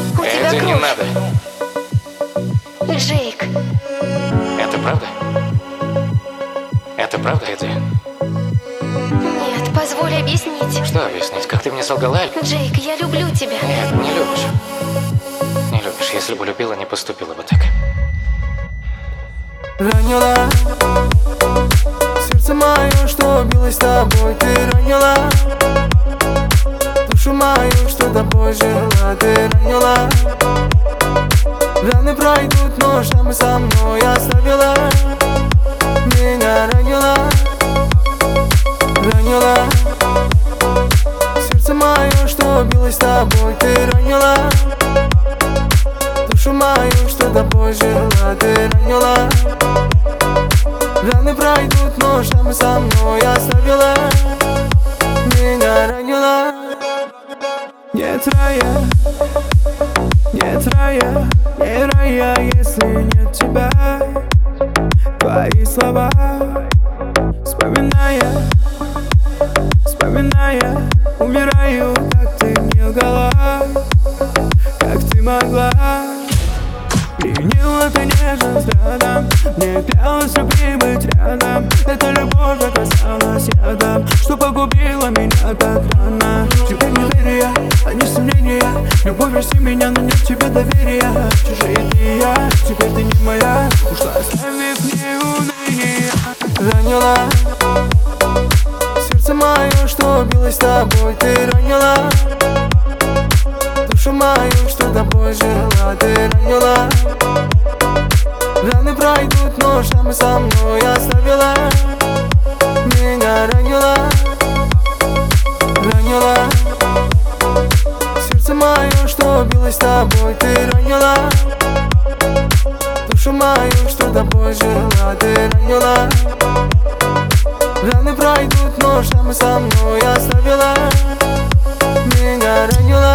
У тебя Это не кровь. надо. Джейк, Это правда? Это правда, Эдди? нет, позволь объяснить. Что объяснить? Как ты мне солгала? Джейк, я люблю тебя. Нет, не любишь. Не любишь. Если бы любила, не поступила бы так. Ранила сердце мое, что билось с тобой. Ты ранила душу мою, что тобой жила. Ты ранила. Раны пройдут, но шрамы со мной оставила. Меня ранила. Ранила сердце мое, что билось с тобой. Ты ранила душу мою, что тобой жила. Ты ранила. Раны пройдут, но шрамы со мной оставила. Меня ранила. Нет рая, нет рая, не рая, если нет тебя. Твои слова, вспоминая, умираю, как ты мне лгала, как ты могла. Приняла ты нежным взглядом, мне клялась любви быть рядом. Эта любовь оказалась ядом, что погубила меня так рано. Теперь неверие, а не сомнения. Любовь прости меня, но нет в тебе доверия. Чужие ты и я, теперь ты не моя. Ушла, оставив мне уныние. Ранила сердце мое, что билось с тобой. Ты ранила душу мою, что тобой жила. Ты ранила. Раны пройдут, но шрамы со мной оставила. Меня ранила. Ранила сердце мое, что билось с тобой. Ты ранила душу мою, что тобой жила. Ты ранила. Раны пройдут, но шрамы со мной оставила. Меня ранила.